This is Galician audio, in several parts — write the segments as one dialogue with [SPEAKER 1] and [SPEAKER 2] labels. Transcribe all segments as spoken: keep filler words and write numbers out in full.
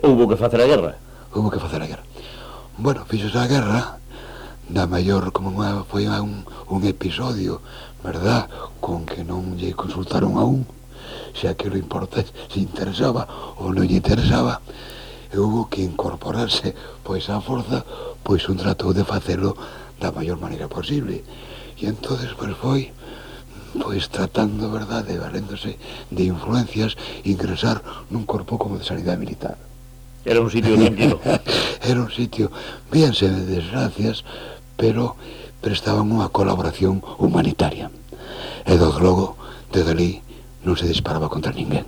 [SPEAKER 1] Houbo que facer a guerra.
[SPEAKER 2] Houbo que facer a guerra. Bueno, fixose a guerra, da maior como unha, foi un, un episodio, verdad, con que non lle consultaron a un, se aquilo importa, se interesaba ou non lle interesaba, e houbo que incorporarse, pois á forza, pois un tratou de facelo da maior maneira posible. E entonces, pois foi, pois tratando, verdad, de valéndose de influencias, ingresar nun corpo como de sanidade militar.
[SPEAKER 1] Era un sitio tranquilo.
[SPEAKER 2] Era un sitio, víanse de desgracias, pero prestaban unha colaboración humanitaria. E do logo, desde ali, non se disparaba contra ninguén.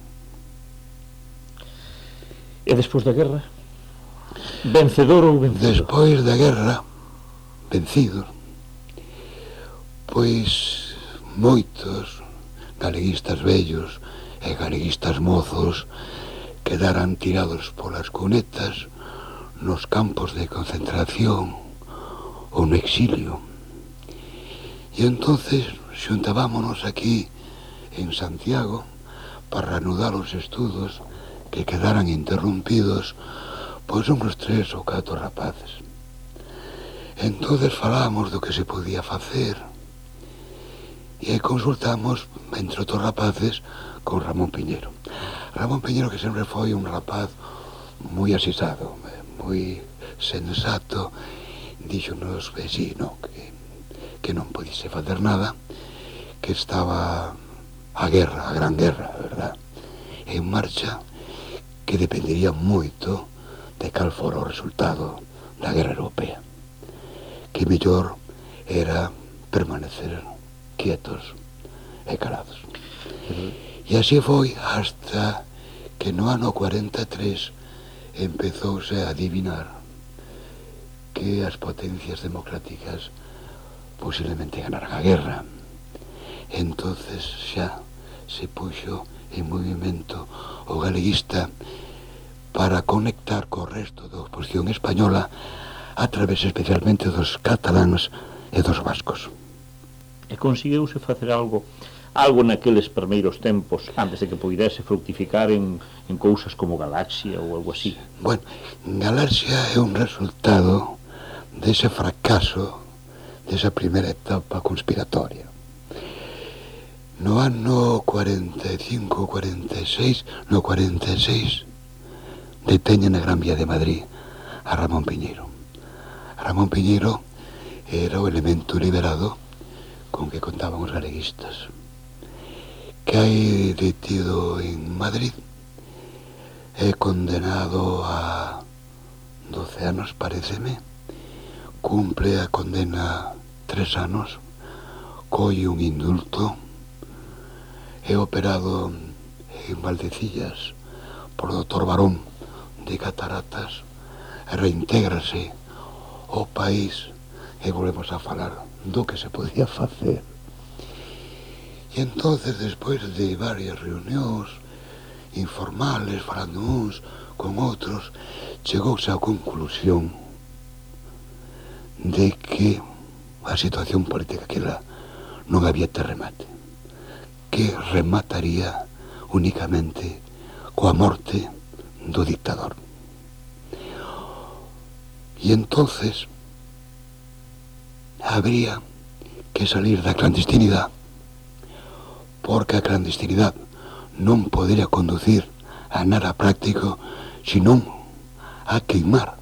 [SPEAKER 1] E despois da guerra? Vencedor ou vencido?
[SPEAKER 2] Despois da guerra, vencidos, pois moitos galeguistas vellos e galeguistas mozos quedaran tirados polas cunetas nos campos de concentración ou no exilio. E entonces xuntábámonos aquí en Santiago para reanudar os estudos que quedaran interrompidos pois uns tres ou catro rapaces. Entonces falábamos do que se podía facer e consultamos entre outros rapaces con Ramón Piñero. Ramón Piñero, que sempre foi un rapaz moi asisado, moi sensato, díxonos que sí, no, que, que non podise facer nada, que estaba a guerra, a gran guerra, verdad, en marcha, que dependería moito de cal fora o resultado da guerra europea, que mellor era permanecer quietos e calados. E así foi hasta que no ano cuarenta e tres empezouse a adivinar que as potencias democráticas posiblemente ganaran a guerra. Entonces xa se puxo en movimento o galeguista para conectar co resto da oposición española a través especialmente dos cataláns e dos vascos.
[SPEAKER 1] E conseguiuse facer algo algo naqueles primeiros tempos antes de que poidese fructificar en, en cousas como Galaxia ou algo así?
[SPEAKER 2] Bueno, Galaxia é un resultado dese fracaso desa primeira etapa conspiratoria. No ano cuarenta e cinco, cuarenta e seis, no cuarenta e seis deteñen na Gran Vía de Madrid a Ramón Piñero. Ramón Piñero era o elemento liberado con que contaban os galeguistas, que hai detido en Madrid, é condenado a doce anos, pareceme, cumple a condena tres anos, colle un indulto, é operado en Valdecillas por doutor Barón de Cataratas, e reintégrase ao país e volvemos a falar do que se podía facer. E entonces, despois de varias reunións informales, falando uns con outros, chegouse á conclusión de que a situación política aquela non había terremate, que remataría únicamente coa morte do dictador. E entonces habría que salir da clandestinidade, porque a clandestinidade non podería conducir a nada práctico, senón a queimar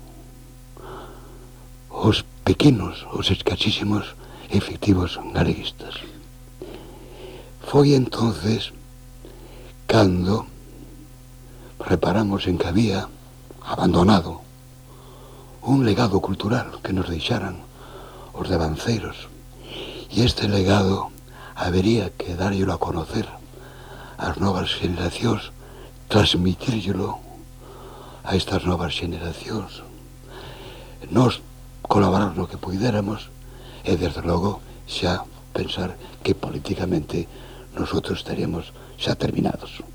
[SPEAKER 2] os pequenos, os escasísimos efectivos galeguistas. Foi entonces cando reparamos en que había abandonado un legado cultural que nos deixaran os devanceiros, e este legado habería que darllelo a conocer ás novas generacións, transmitírllelo a estas novas generacións, nos colaborar no que puidéramos e desde logo xa pensar que políticamente nosotros estaríamos xa terminados.